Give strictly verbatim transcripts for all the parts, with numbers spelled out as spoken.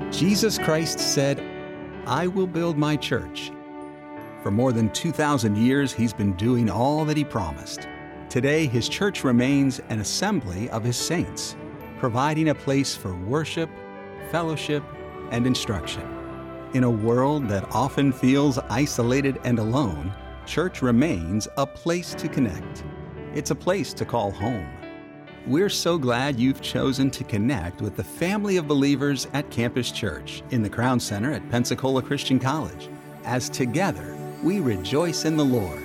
Jesus Christ said, "I will build my church." For more than two thousand years, he's been doing all that he promised. Today, his church remains an assembly of his saints, providing a place for worship, fellowship, and instruction. In a world that often feels isolated and alone, church remains a place to connect. It's a place to call home. We're so glad you've chosen to connect with the family of believers at Campus Church in the Crown Center at Pensacola Christian College, as together we rejoice in the Lord.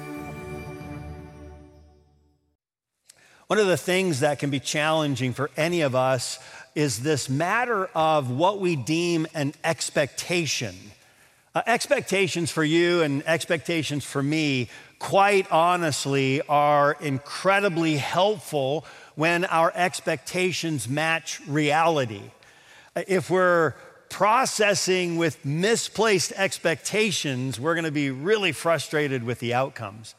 One of the things that can be challenging for any of us is this matter of what we deem an expectation. Uh, expectations for you and expectations for me, quite honestly, are incredibly helpful when our expectations match reality. If we're processing with misplaced expectations, we're going to be really frustrated with the outcomes.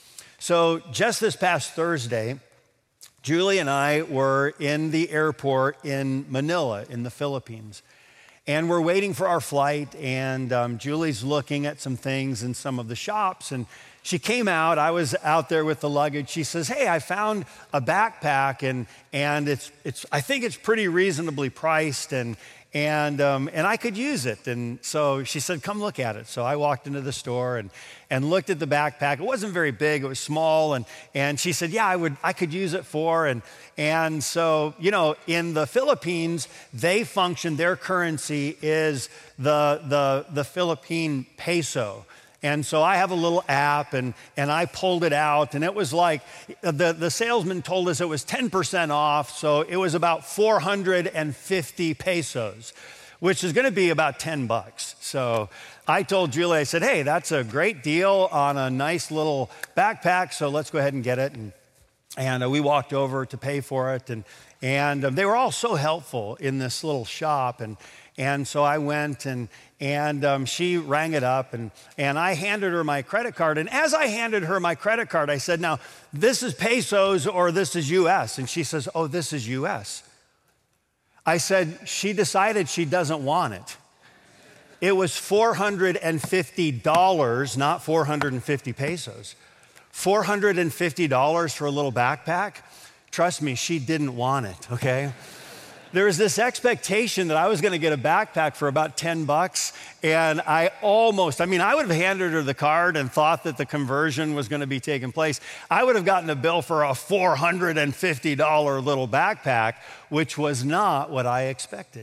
So just this past Thursday, Julie and I were in the airport in Manila in the Philippines, and we're waiting for our flight, and um, Julie's looking at some things in some of the shops, and she came out. I was out there with the luggage. She says, "Hey, I found a backpack, and and it's it's I think it's pretty reasonably priced, and and um, and I could use it." And so she said, "Come look at it." So I walked into the store and and looked at the backpack. It wasn't very big. It was small, and and she said, "Yeah, I would I could use it for." And and so, you know, in the Philippines, they function. Their currency is the the the Philippine peso. And so I have a little app, and, and I pulled it out, and it was like, the, the salesman told us it was ten percent off, so it was about four hundred fifty pesos, which is gonna be about ten bucks. So I told Julie, I said, "Hey, that's a great deal on a nice little backpack, so let's go ahead and get it." And, and uh, we walked over to pay for it, and, and um, they were all so helpful in this little shop, and And so I went, and and um, she rang it up, and, and I handed her my credit card. And as I handed her my credit card, I said, "Now, this is pesos or this is U S?" And she says, "Oh, this is U S" I said, "She decided she doesn't want it." It was four hundred fifty dollars, not four hundred fifty pesos. four hundred fifty dollars for a little backpack? Trust me, she didn't want it, okay? There was this expectation that I was going to get a backpack for about ten bucks, and I almost, I mean, I would have handed her the card and thought that the conversion was going to be taking place. I would have gotten a bill for a four hundred fifty dollars little backpack, which was not what I expected.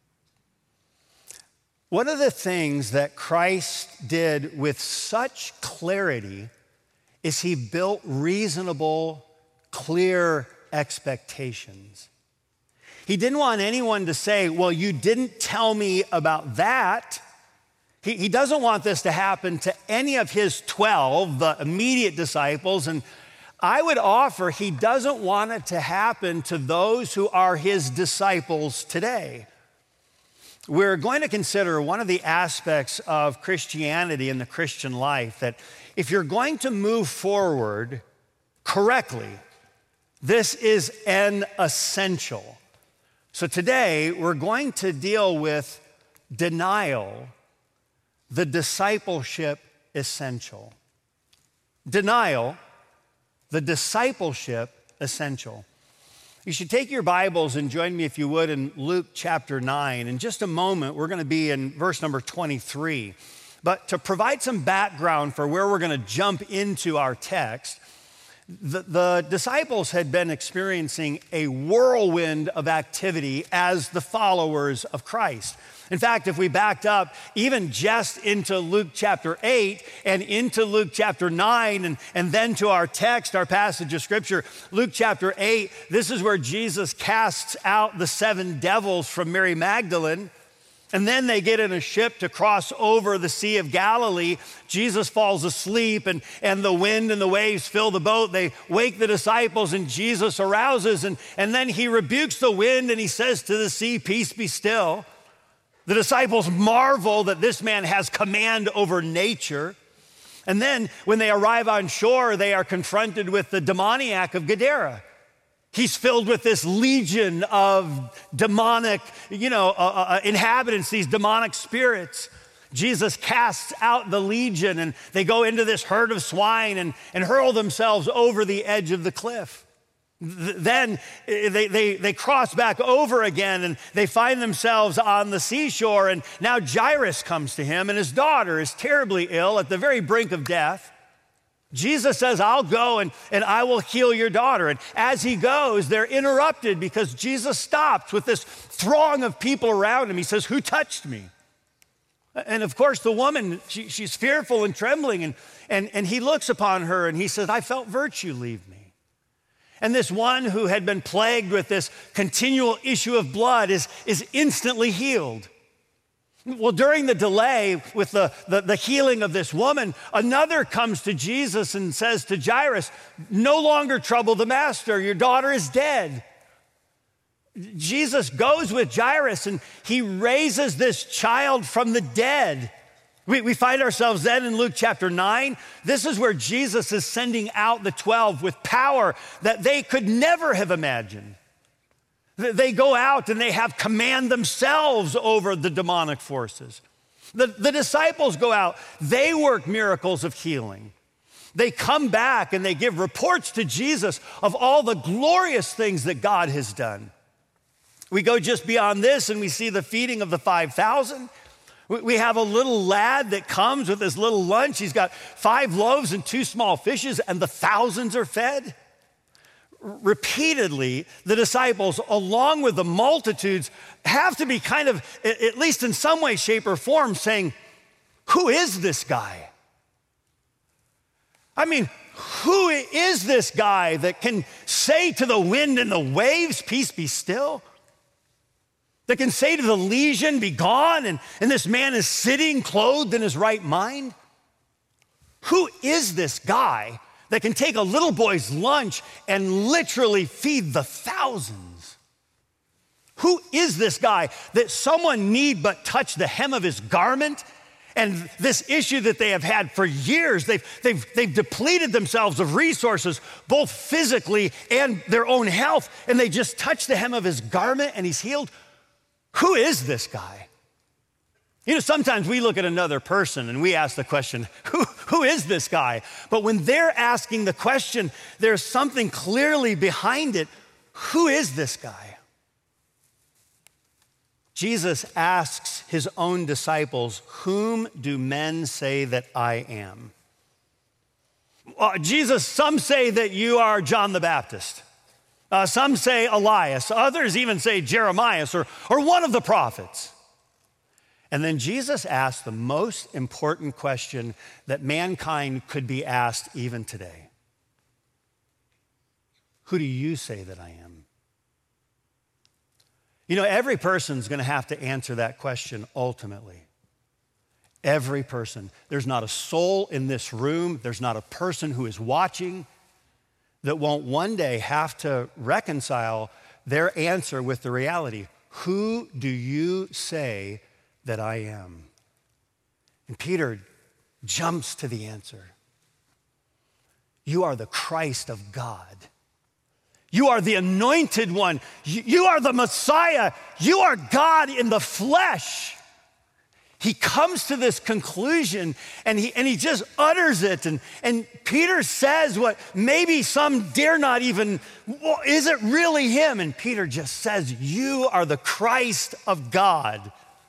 One of the things that Christ did with such clarity is he built reasonable, clear expectations. He didn't want anyone to say, "Well, you didn't tell me about that." He, he doesn't want this to happen to any of his twelve, the immediate disciples. And I would offer he doesn't want it to happen to those who are his disciples today. We're going to consider one of the aspects of Christianity and the Christian life, that if you're going to move forward correctly, this is an essential. So today, we're going to deal with denial, the discipleship essential. Denial, the discipleship essential. You should take your Bibles and join me, if you would, in Luke chapter nine. In just a moment, we're going to be in verse number twenty-three. But to provide some background for where we're going to jump into our text, The, the disciples had been experiencing a whirlwind of activity as the followers of Christ. In fact, if we backed up even just into Luke chapter eight and into Luke chapter nine and, and then to our text, our passage of scripture, Luke chapter eight, this is where Jesus casts out the seven devils from Mary Magdalene. And then they get in a ship to cross over the Sea of Galilee. Jesus falls asleep, and, and the wind and the waves fill the boat. They wake the disciples, and Jesus arouses, and, and then he rebukes the wind, and he says to the sea, "Peace, be still." The disciples marvel that this man has command over nature. And then when they arrive on shore, they are confronted with the demoniac of Gadara. He's filled with this legion of demonic, you know, uh, uh, inhabitants, these demonic spirits. Jesus casts out the legion and they go into this herd of swine and, and hurl themselves over the edge of the cliff. Th- then they, they, they cross back over again and they find themselves on the seashore, and now Jairus comes to him and his daughter is terribly ill at the very brink of death. Jesus says, I'll go and, and I will heal your daughter. And as he goes, they're interrupted because Jesus stops with this throng of people around him. He says, who touched me? And of course, the woman, she, she's fearful and trembling. And, and, and he looks upon her and he says, I felt virtue leave me. And this one who had been plagued with this continual issue of blood is, is instantly healed. Well, during the delay with the, the, the healing of this woman, another comes to Jesus and says to Jairus, no longer trouble the master, your daughter is dead. Jesus goes with Jairus and he raises this child from the dead. We, we find ourselves then in Luke chapter nine. This is where Jesus is sending out the twelve with power that they could never have imagined. They go out and they have command themselves over the demonic forces. The, the disciples go out, they work miracles of healing. They come back and they give reports to Jesus of all the glorious things that God has done. We go just beyond this and we see the feeding of the five thousand. We have a little lad that comes with his little lunch. He's got five loaves and two small fishes, and the thousands are fed. Repeatedly, the disciples, along with the multitudes, have to be kind of, at least in some way, shape, or form, saying, who is this guy? I mean, who is this guy that can say to the wind and the waves, peace be still? That can say to the legion, be gone, and, and this man is sitting clothed in his right mind? Who is this guy that can take a little boy's lunch and literally feed the thousands? Who is this guy that someone need but touch the hem of his garment? And this issue that they have had for years, they've, they've, they've depleted themselves of resources, both physically and their own health, and they just touch the hem of his garment and he's healed. Who is this guy? You know, sometimes we look at another person and we ask the question, who, who is this guy? But when they're asking the question, there's something clearly behind it. Who is this guy? Jesus asks his own disciples, whom do men say that I am? Uh, Jesus, some say that you are John the Baptist. Uh, some say Elias. Others even say Jeremiah or, or one of the prophets. And then Jesus asked the most important question that mankind could be asked even today. Who do you say that I am? You know, every person's going to have to answer that question ultimately. Every person. There's not a soul in this room, there's not a person who is watching that won't one day have to reconcile their answer with the reality. Who do you say that I am? And Peter jumps to the answer. You are the Christ of God. You are the anointed one. You are the Messiah. You are God in the flesh. He comes to this conclusion and he, and he just utters it. And, and Peter says what maybe some dare not even, well, is it really him? And Peter just says, you are the Christ of God.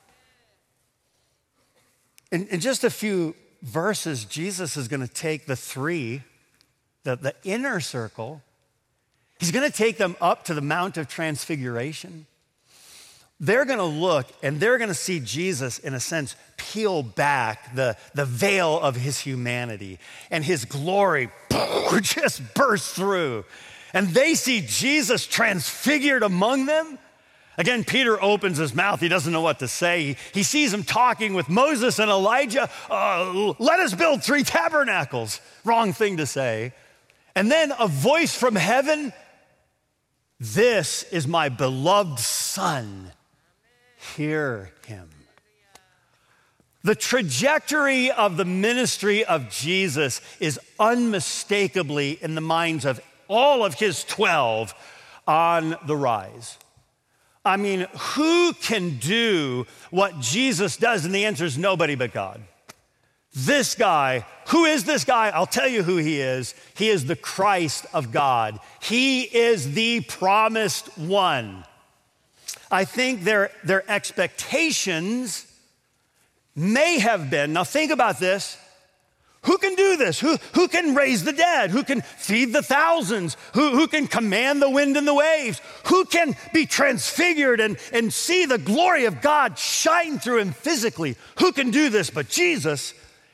In, in just a few verses, Jesus is going to take the three, the, the inner circle, he's going to take them up to the Mount of Transfiguration. They're going to look and they're going to see Jesus, in a sense, peel back the, the veil of his humanity, and his glory just bursts through. And they see Jesus transfigured among them. Again, Peter opens his mouth. He doesn't know what to say. He, he sees him talking with Moses and Elijah. Uh, let us build three tabernacles. Wrong thing to say. And then a voice from heaven. This is my beloved Son. Hear him. The trajectory of the ministry of Jesus is unmistakably, in the minds of all of his twelve, on the rise. I mean, who can do what Jesus does? And the answer is nobody but God. This guy, who is this guy? I'll tell you who he is. He is the Christ of God. He is the promised one. I think their, their expectations may have been, now think about this, who can do this? Who, who can raise the dead? Who can feed the thousands? Who, who can command the wind and the waves? Who can be transfigured and, and see the glory of God shine through him physically? Who can do this but Jesus?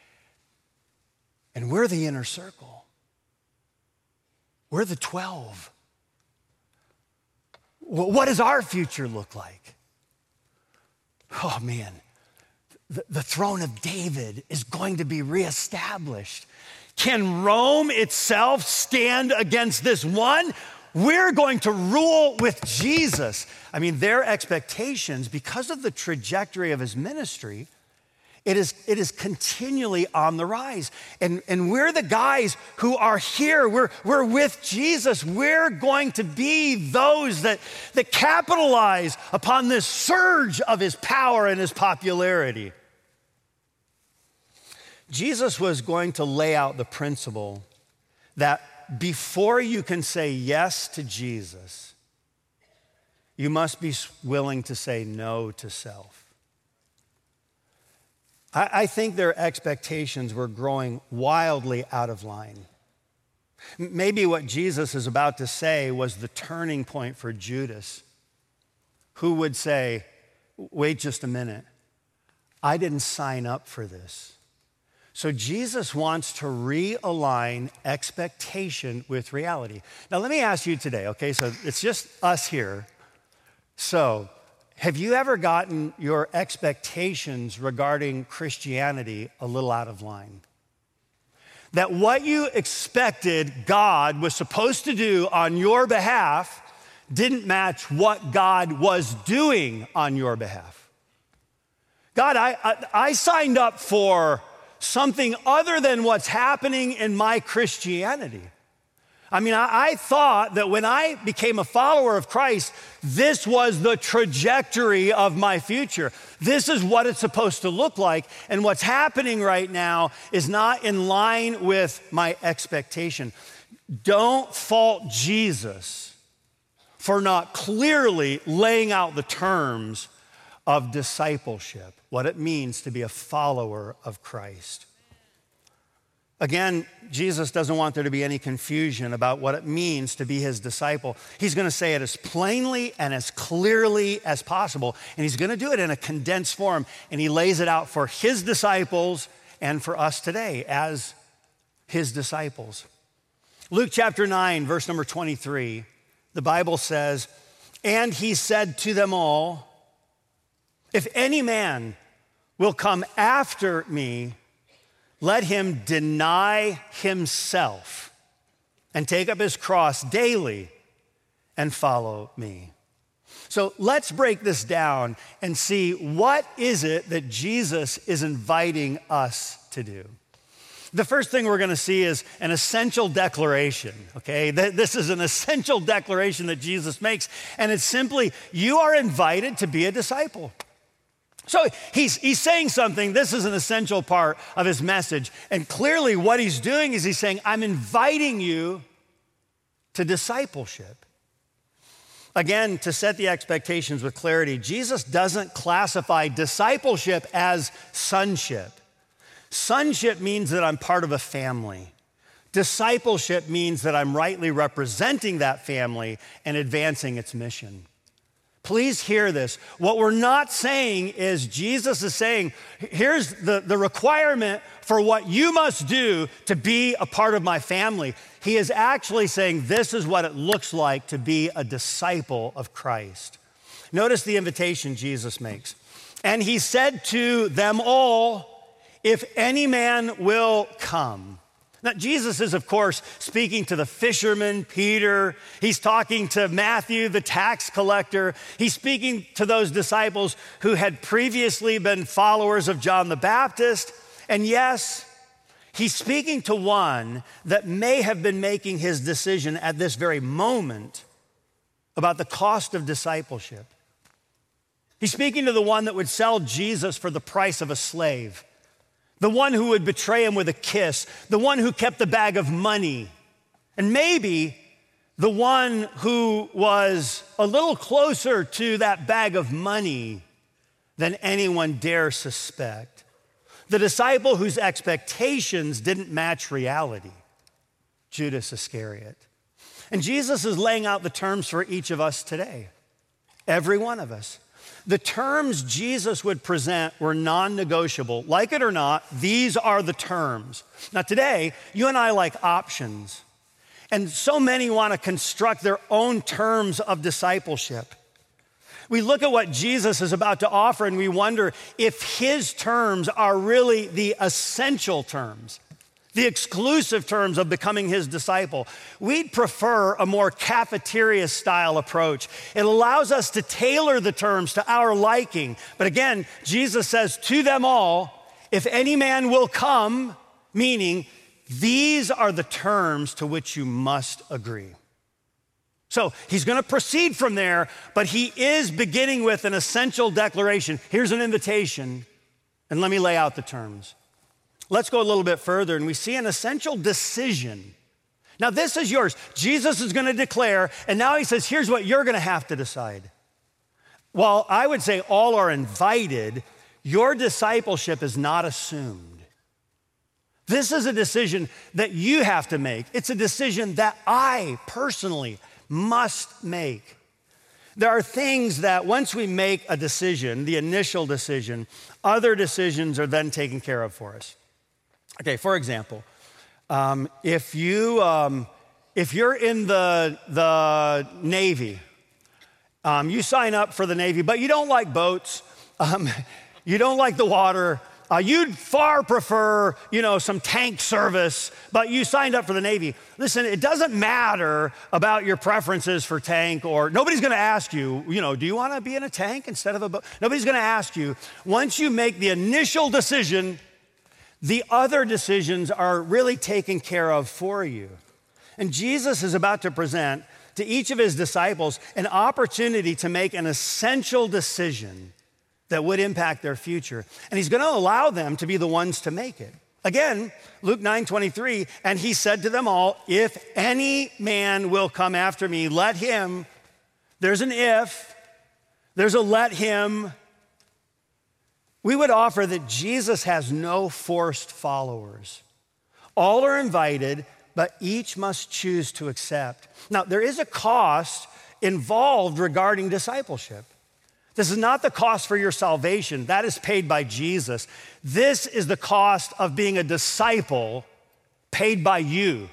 And we're the inner circle. We're the twelve. Well, what does our future look like? Oh man, the, the throne of David is going to be reestablished. Can Rome itself stand against this one? We're going to rule with Jesus. I mean, their expectations, because of the trajectory of his ministry, It is, it is continually on the rise. And, and we're the guys who are here. We're, we're with Jesus. We're going to be those that, that capitalize upon this surge of his power and his popularity. Jesus was going to lay out the principle that before you can say yes to Jesus, you must be willing to say no to self. I think their expectations were growing wildly out of line. Maybe what Jesus is about to say was the turning point for Judas, who would say, wait just a minute, I didn't sign up for this. So Jesus wants to realign expectation with reality. Now let me ask you today, okay, so it's just us here. So, have you ever gotten your expectations regarding Christianity a little out of line? That what you expected God was supposed to do on your behalf didn't match what God was doing on your behalf? God, I, I, I signed up for something other than what's happening in my Christianity. I mean, I, I thought that when I became a follower of Christ, this was the trajectory of my future. This is what it's supposed to look like. And what's happening right now is not in line with my expectation. Don't fault Jesus for not clearly laying out the terms of discipleship, what it means to be a follower of Christ. Again, Jesus doesn't want there to be any confusion about what it means to be his disciple. He's going to say it as plainly and as clearly as possible, and he's going to do it in a condensed form, and he lays it out for his disciples and for us today as his disciples. Luke chapter nine, verse number twenty-three, the Bible says, and he said to them all, if any man will come after me, let him deny himself and take up his cross daily and follow me. So let's break this down and see what is it that Jesus is inviting us to do. The first thing we're going to see is an essential declaration, okay? This is an essential declaration that Jesus makes, and it's simply, you are invited to be a disciple. So he's, he's saying something, this is an essential part of his message. And clearly what he's doing is he's saying, I'm inviting you to discipleship. Again, to set the expectations with clarity, Jesus doesn't classify discipleship as sonship. Sonship means that I'm part of a family. Discipleship means that I'm rightly representing that family and advancing its mission. Please hear this. What we're not saying is Jesus is saying, here's the, the requirement for what you must do to be a part of my family. He is actually saying this is what it looks like to be a disciple of Christ. Notice the invitation Jesus makes. And he said to them all, if any man will come. Now, Jesus is, of course, speaking to the fisherman, Peter. He's talking to Matthew, the tax collector. He's speaking to those disciples who had previously been followers of John the Baptist. And yes, he's speaking to one that may have been making his decision at this very moment about the cost of discipleship. He's speaking to the one that would sell Jesus for the price of a slave, the one who would betray him with a kiss, the one who kept the bag of money, and maybe the one who was a little closer to that bag of money than anyone dare suspect. The disciple whose expectations didn't match reality, Judas Iscariot. And Jesus is laying out the terms for each of us today, every one of us. The terms Jesus would present were non-negotiable. Like it or not, these are the terms. Now today, you and I like options. And so many want to construct their own terms of discipleship. We look at what Jesus is about to offer and we wonder if his terms are really the essential terms, the exclusive terms of becoming his disciple. We'd prefer a more cafeteria-style approach. It allows us to tailor the terms to our liking. But again, Jesus says to them all, if any man will come, meaning these are the terms to which you must agree. So he's going to proceed from there, but he is beginning with an essential declaration. Here's an invitation, and let me lay out the terms. Let's go a little bit further, and we see an essential decision. Now, this is yours. Jesus is going to declare, and now he says, here's what you're going to have to decide. While I would say all are invited, your discipleship is not assumed. This is a decision that you have to make. It's a decision that I personally must make. There are things that once we make a decision, the initial decision, other decisions are then taken care of for us. Okay, for example, um, if you um, if you're in the the Navy, um, you sign up for the Navy, but you don't like boats, um, you don't like the water. Uh, you'd far prefer, you know, some tank service, but you signed up for the Navy. Listen, it doesn't matter about your preferences for tank, or nobody's going to ask you, you know, do you want to be in a tank instead of a boat? Nobody's going to ask you. Once you make the initial decision, the other decisions are really taken care of for you. And Jesus is about to present to each of his disciples an opportunity to make an essential decision that would impact their future. And he's going to allow them to be the ones to make it. Again, Luke nine twenty-three, and he said to them all, if any man will come after me, let him, there's an if, there's a let him. We would offer that Jesus has no forced followers. All are invited, but each must choose to accept. Now, there is a cost involved regarding discipleship. This is not the cost for your salvation. That is paid by Jesus. This is the cost of being a disciple paid by you.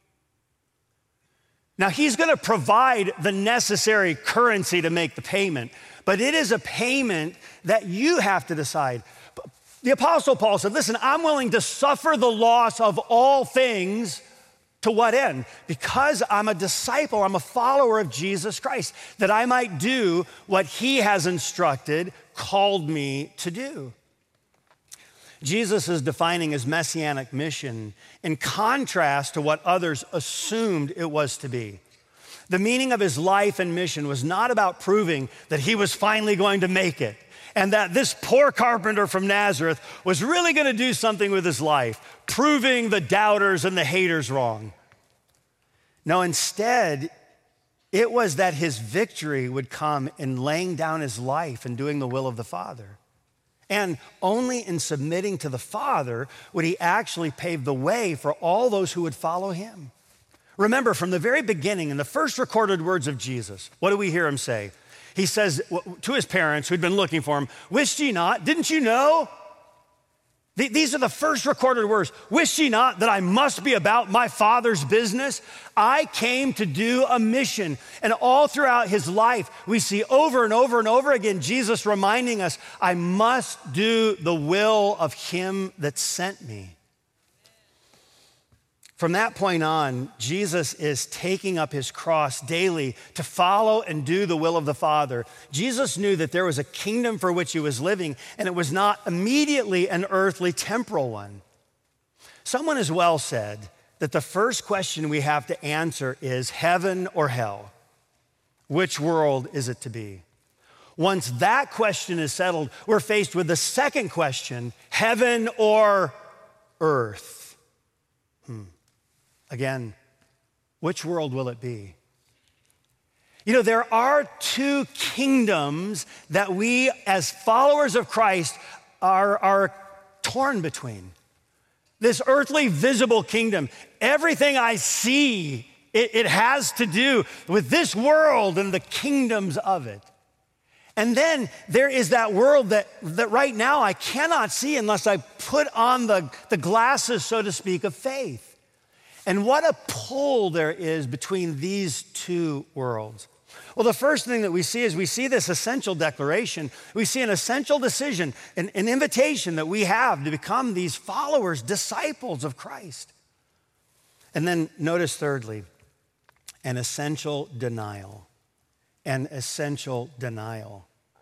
Now, he's going to provide the necessary currency to make the payment, but it is a payment that you have to decide. The Apostle Paul said, listen, I'm willing to suffer the loss of all things. To what end? Because I'm a disciple, I'm a follower of Jesus Christ, that I might do what he has instructed, called me to do. Jesus is defining his messianic mission in contrast to what others assumed it was to be. The meaning of his life and mission was not about proving that he was finally going to make it and that this poor carpenter from Nazareth was really going to do something with his life, proving the doubters and the haters wrong. No, instead, it was that his victory would come in laying down his life and doing the will of the Father. And only in submitting to the Father would he actually pave the way for all those who would follow him. Remember, from the very beginning, in the first recorded words of Jesus, what do we hear him say? He says to his parents who'd been looking for him, "Wished ye not? Didn't you know?" These are the first recorded words. "Wished ye not that I must be about my Father's business? I came to do a mission." And all throughout his life, we see over and over and over again, Jesus reminding us, I must do the will of him that sent me. From that point on, Jesus is taking up his cross daily to follow and do the will of the Father. Jesus knew that there was a kingdom for which he was living, and it was not immediately an earthly, temporal one. Someone has well said that the first question we have to answer is heaven or hell. Which world is it to be? Once that question is settled, we're faced with the second question, heaven or earth? Hmm. Again, which world will it be? You know, there are two kingdoms that we as followers of Christ are, are torn between. This earthly visible kingdom, everything I see, it, it has to do with this world and the kingdoms of it. And then there is that world that, that right now I cannot see unless I put on the, the glasses, so to speak, of faith. And what a pull there is between these two worlds. Well, the first thing that we see is we see this essential declaration. We see an essential decision, an, an invitation that we have to become these followers, disciples of Christ. And then notice thirdly, an essential denial. An essential denial.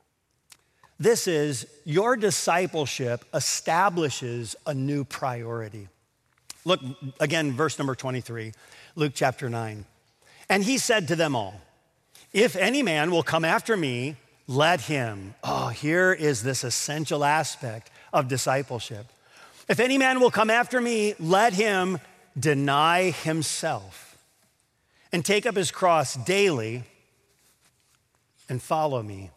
This is your discipleship establishes a new priority. Look again, verse number twenty-three, Luke chapter nine. And he said to them all, if any man will come after me, let him. Oh, here is this essential aspect of discipleship. If any man will come after me, let him deny himself and take up his cross daily and follow me.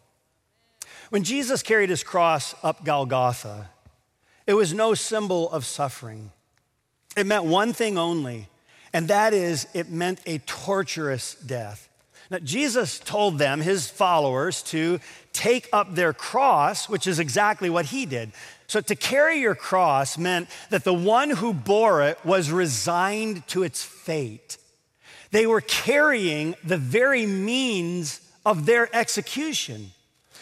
When Jesus carried his cross up Golgotha, it was no symbol of suffering. It meant one thing only, and that is it meant a torturous death. Now, Jesus told them, his followers, to take up their cross, which is exactly what he did. So to carry your cross meant that the one who bore it was resigned to its fate. They were carrying the very means of their execution.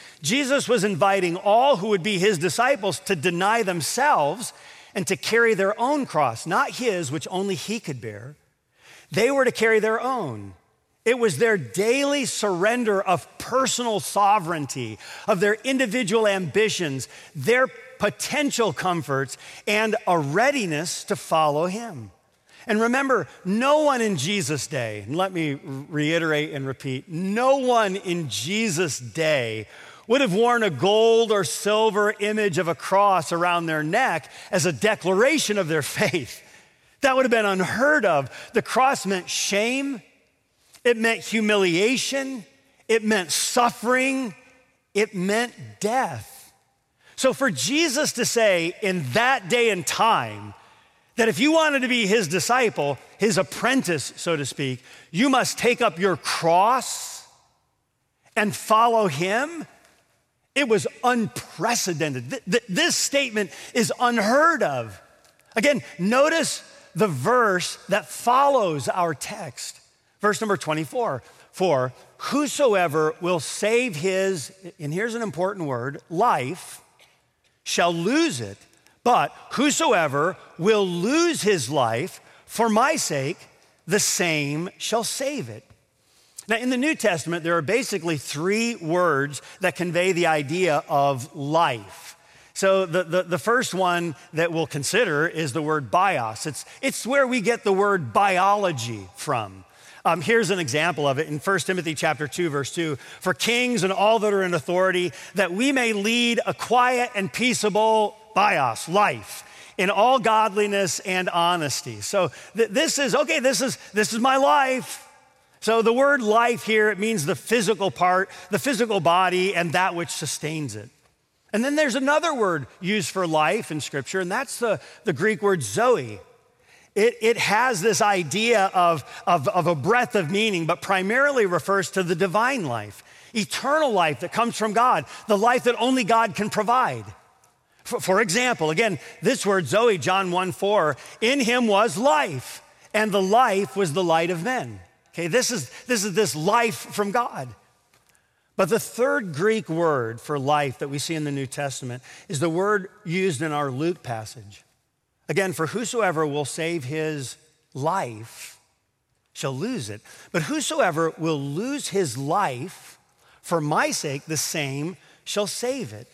Jesus was inviting all who would be his disciples to deny themselves and to carry their own cross, not his, which only he could bear. They were to carry their own. It was their daily surrender of personal sovereignty, of their individual ambitions, their potential comforts, and a readiness to follow him. And remember, no one in Jesus' day, and let me reiterate and repeat, no one in Jesus' day would have worn a gold or silver image of a cross around their neck as a declaration of their faith. That would have been unheard of. The cross meant shame. It meant humiliation. It meant suffering. It meant death. So for Jesus to say in that day and time that if you wanted to be his disciple, his apprentice, so to speak, you must take up your cross and follow him, it was unprecedented. This statement is unheard of. Again, notice the verse that follows our text. Verse number twenty-four, for whosoever will save his, and here's an important word, life, shall lose it. But whosoever will lose his life for my sake, the same shall save it. Now, in the New Testament, there are basically three words that convey the idea of life. So the, the, the first one that we'll consider is the word bios. It's, it's where we get the word biology from. Um, here's an example of it in First Timothy chapter two, verse two. For kings and all that are in authority, that we may lead a quiet and peaceable bios, life, in all godliness and honesty. So th- this is, okay, this is, this is my life. So the word life here, it means the physical part, the physical body, and that which sustains it. And then there's another word used for life in Scripture, and that's the, the Greek word zoe. It, it has this idea of, of, of a breadth of meaning, but primarily refers to the divine life, eternal life that comes from God, the life that only God can provide. For, for example, again, this word zoe, John one four, in him was life, and the life was the light of men. Okay, this is, this is this life from God. But the third Greek word for life that we see in the New Testament is the word used in our Luke passage. Again, for whosoever will save his life shall lose it. But whosoever will lose his life for my sake, the same shall save it.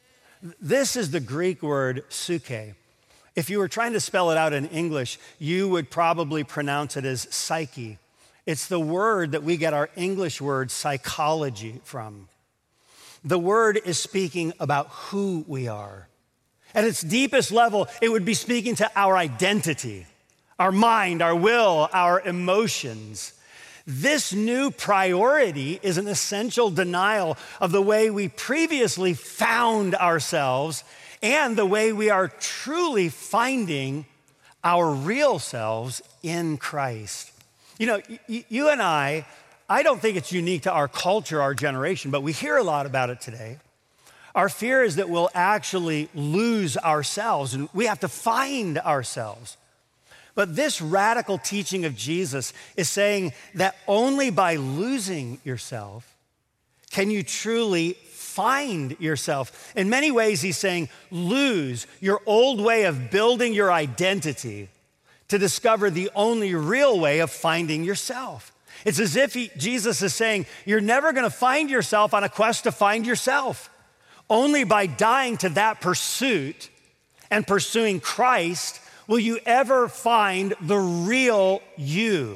This is the Greek word psyche. If you were trying to spell it out in English, you would probably pronounce it as psyche. It's the word that we get our English word psychology from. The word is speaking about who we are. At its deepest level, it would be speaking to our identity, our mind, our will, our emotions. This new priority is an essential denial of the way we previously found ourselves and the way we are truly finding our real selves in Christ. You know, y- you and I, I don't think it's unique to our culture, our generation, but we hear a lot about it today. Our fear is that we'll actually lose ourselves and we have to find ourselves. But this radical teaching of Jesus is saying that only by losing yourself can you truly find yourself. In many ways, he's saying, lose your old way of building your identity to discover the only real way of finding yourself. It's as if he, Jesus is saying, you're never gonna find yourself on a quest to find yourself. Only by dying to that pursuit and pursuing Christ will you ever find the real you.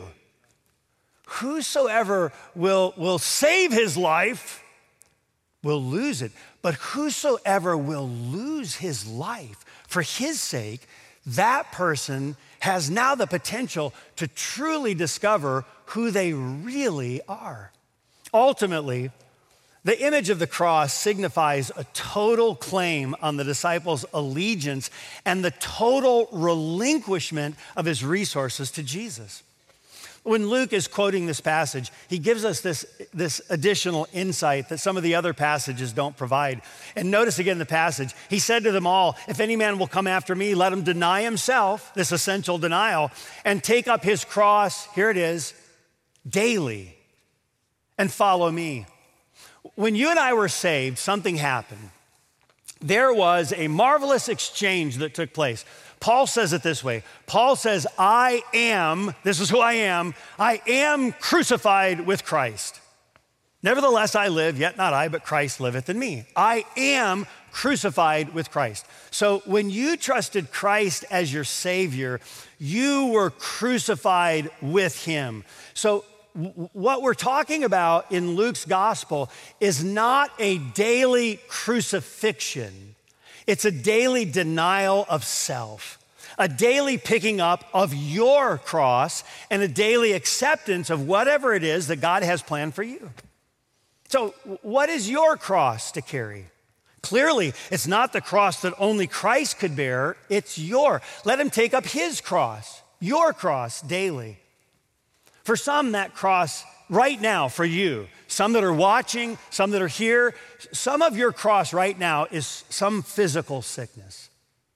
Whosoever will, will save his life will lose it, but whosoever will lose his life for his sake, that person has now the potential to truly discover who they really are. Ultimately, the image of the cross signifies a total claim on the disciples' allegiance and the total relinquishment of his resources to Jesus. When Luke is quoting this passage, he gives us this, this additional insight that some of the other passages don't provide. And notice again the passage. He said to them all, if any man will come after me, let him deny himself, this essential denial, and take up his cross, here it is, daily, and follow me. When you and I were saved, something happened. There was a marvelous exchange that took place. Paul says it this way. Paul says, I am, this is who I am, I am crucified with Christ. Nevertheless, I live, yet not I, but Christ liveth in me. I am crucified with Christ. So when you trusted Christ as your Savior, you were crucified with him. So w- what we're talking about in Luke's gospel is not a daily crucifixion. It's a daily denial of self, a daily picking up of your cross, and a daily acceptance of whatever it is that God has planned for you. So what is your cross to carry? Clearly, it's not the cross that only Christ could bear, it's your. Let him take up his cross, your cross daily. For some, that cross right now for you, some that are watching, some that are here, some of your cross right now is some physical sickness.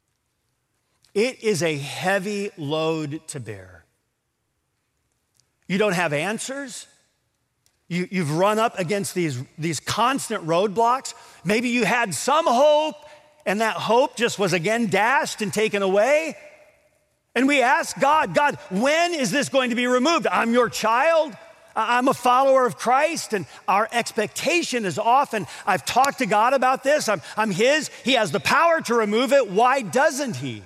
It is a heavy load to bear. You don't have answers. You, you've run up against these, these constant roadblocks. Maybe you had some hope, and that hope just was again dashed and taken away. And we ask God, God, when is this going to be removed? I'm your child. I'm a follower of Christ, and our expectation is often, I've talked to God about this, I'm, I'm his, he has the power to remove it, why doesn't he?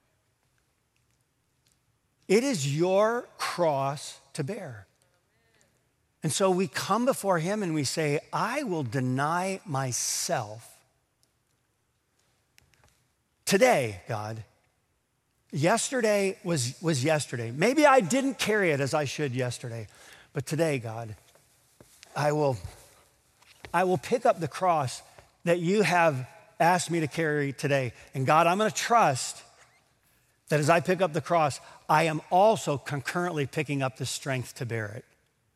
It is your cross to bear. And so we come before him and we say, I will deny myself. Today, God, yesterday was, was yesterday. Maybe I didn't carry it as I should yesterday. But today, God, I will, I will pick up the cross that you have asked me to carry today. And God, I'm gonna trust that as I pick up the cross, I am also concurrently picking up the strength to bear it.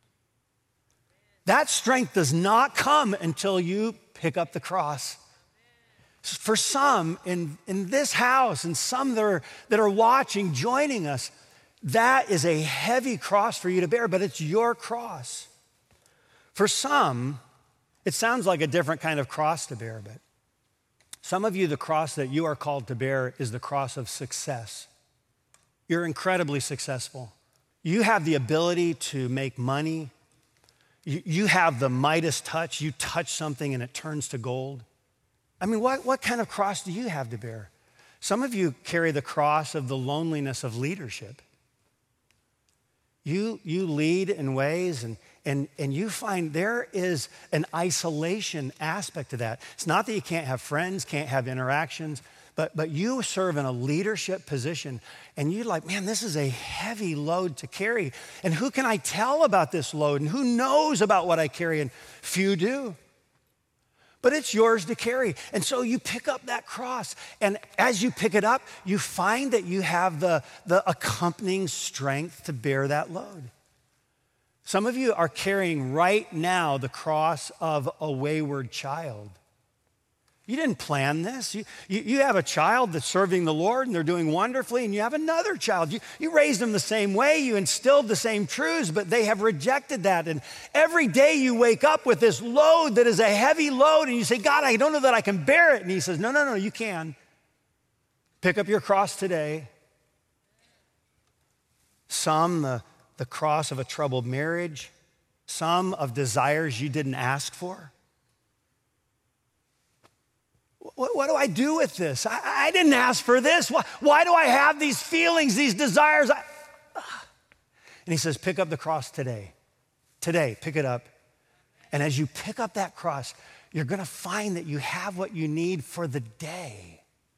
That strength does not come until you pick up the cross. For some in, in this house and some that are, that are watching, joining us, that is a heavy cross for you to bear, but it's your cross. For some, it sounds like a different kind of cross to bear, but some of you, the cross that you are called to bear is the cross of success. You're incredibly successful. You have the ability to make money. You, you have the Midas touch. You touch something and it turns to gold. I mean, what, what kind of cross do you have to bear? Some of you carry the cross of the loneliness of leadership. You, you lead in ways and, and, and you find there is an isolation aspect to that. It's not that you can't have friends, can't have interactions, but, but you serve in a leadership position and you're like, man, this is a heavy load to carry. And who can I tell about this load? And who knows about what I carry? And few do. But it's yours to carry. And so you pick up that cross. And as you pick it up, you find that you have the, the accompanying strength to bear that load. Some of you are carrying right now the cross of a wayward child. You didn't plan this. You, you, you have a child that's serving the Lord and they're doing wonderfully, and you have another child. You, you raised them the same way. You instilled the same truths, but they have rejected that. And every day you wake up with this load that is a heavy load, and you say, God, I don't know that I can bear it. And he says, no, no, no, you can. Pick up your cross today. Some, the, the cross of a troubled marriage. Some of desires you didn't ask for. What, what do I do with this? I, I didn't ask for this. Why, why do I have these feelings, these desires? I, and he says, pick up the cross today. Today, pick it up. And as you pick up that cross, you're going to find that you have what you need for the day.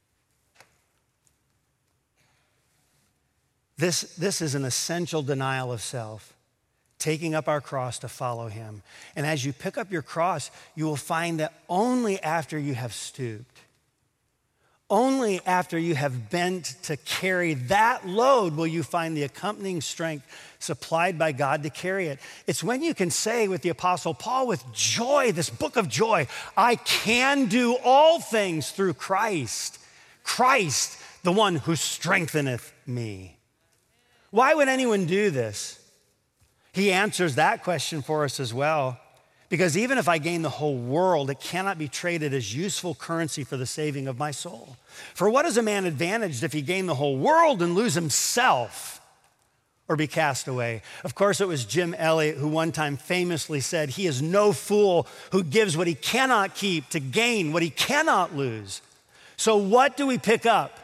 This, this is an essential denial of self. Taking up our cross to follow him. And as you pick up your cross, you will find that only after you have stooped, only after you have bent to carry that load will you find the accompanying strength supplied by God to carry it. It's when you can say with the Apostle Paul, with joy, this book of joy, I can do all things through Christ. Christ, the one who strengtheneth me. Why would anyone do this? He answers that question for us as well. Because even if I gain the whole world, it cannot be traded as useful currency for the saving of my soul. For what is a man advantaged if he gain the whole world and lose himself or be cast away? Of course, it was Jim Elliot who one time famously said, he is no fool who gives what he cannot keep to gain what he cannot lose. So what do we pick up?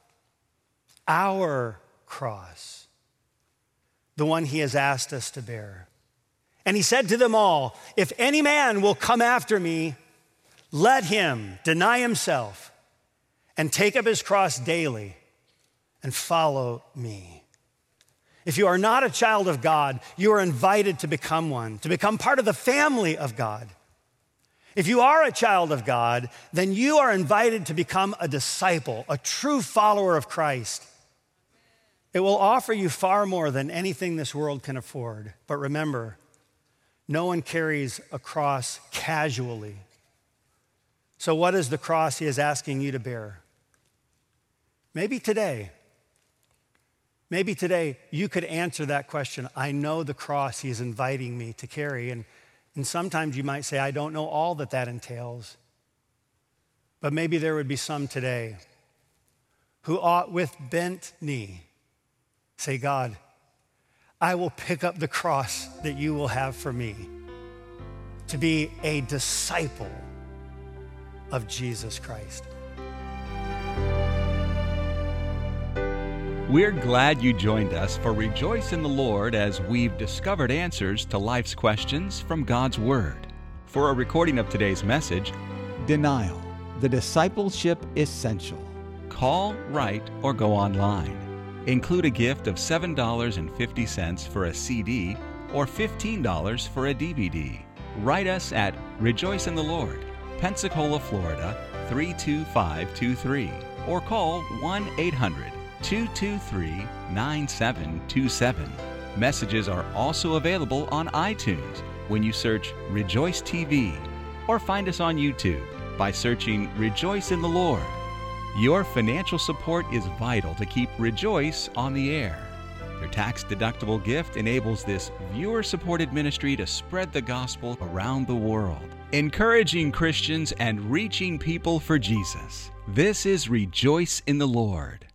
Our cross. The one he has asked us to bear. And he said to them all, if any man will come after me, let him deny himself and take up his cross daily and follow me. If you are not a child of God, you are invited to become one, to become part of the family of God. If you are a child of God, then you are invited to become a disciple, a true follower of Christ. It will offer you far more than anything this world can afford. But remember, no one carries a cross casually. So what is the cross he is asking you to bear? Maybe today, maybe today you could answer that question. I know the cross he is inviting me to carry. And, and sometimes you might say, I don't know all that that entails. But maybe there would be some today who ought with bent knee say, God, I will pick up the cross that you will have for me to be a disciple of Jesus Christ. We're glad you joined us for Rejoice in the Lord as we've discovered answers to life's questions from God's Word. For a recording of today's message, Denial, the Discipleship Essential. call, write, or go online. Include a gift of seven dollars and fifty cents for a C D or fifteen dollars for a D V D. Write us at Rejoice in the Lord, Pensacola, Florida, three two five two three, or call one eight hundred two two three nine seven two seven. Messages are also available on iTunes when you search Rejoice T V, or find us on YouTube by searching Rejoice in the Lord. Your financial support is vital to keep Rejoice on the air. Your tax-deductible gift enables this viewer-supported ministry to spread the gospel around the world, encouraging Christians and reaching people for Jesus. This is Rejoice in the Lord.